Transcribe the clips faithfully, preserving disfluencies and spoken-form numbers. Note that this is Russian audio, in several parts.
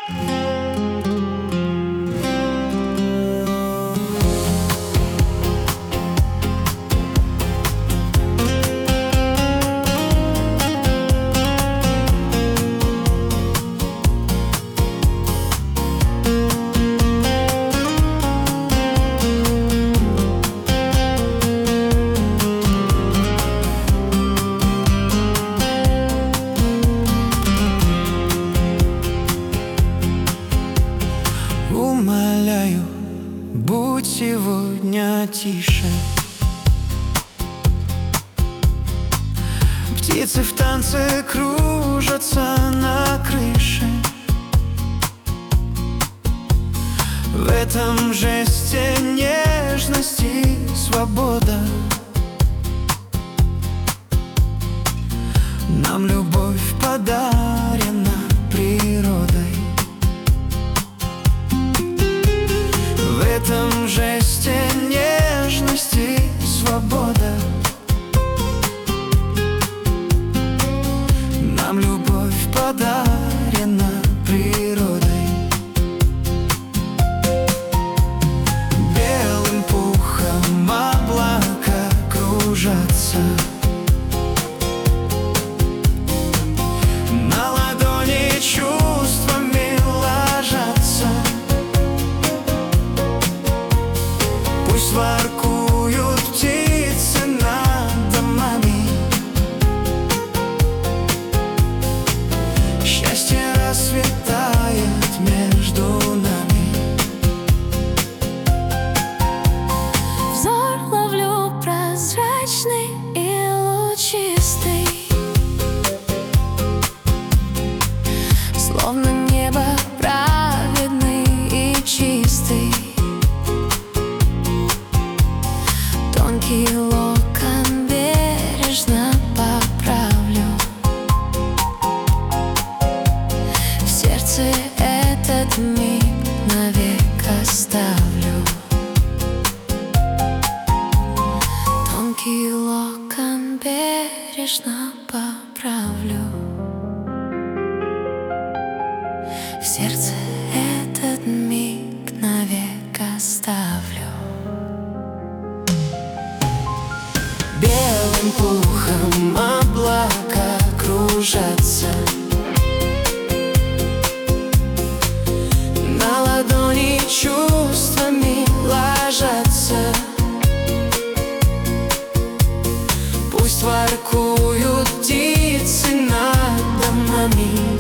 Умоляю, будь сегодня тише. Птицы в танце кружатся на крыше. В этом жесте нежности свобода. Нам любовь подарена природой. В этом жесте нежности свобода. Нам любовь подарена природой. Белым пухом облака кружатся. На ладони чувствами ложатся. Пусть воркуют птицы над домами. Счастье расцветает между нами. Взор ловлю прозрачный и лучистый, словно небо праведный и чистый. Тонкий локон бережно поправлю. В сердце этот миг навек оставлю. Тонкий локон бережно поправлю. В сердце этот миг навек оставлю. Белым пухом облака кружатся. На ладони чувствами ложатся. Пусть воркуют птицы над домами.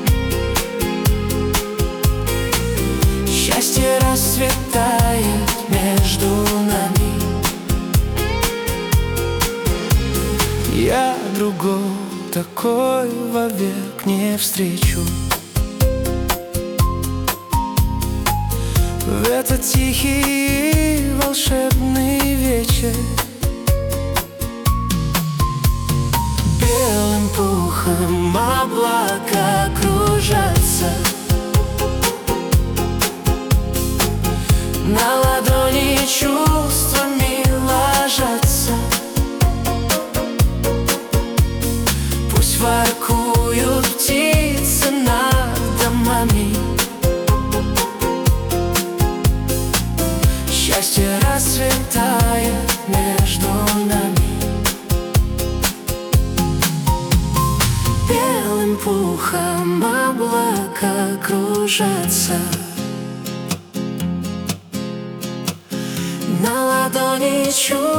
Счастье расцветает между нами. Я другой такой вовек не встречу. В этот тихий и волшебный вечер. Белым пухом облака кружатся. На ладони чувствами ложатся. Пусть воркуют птицы над домами. Счастье расцветает между нами. Белым пухом облака кружатся. На ладони чувствами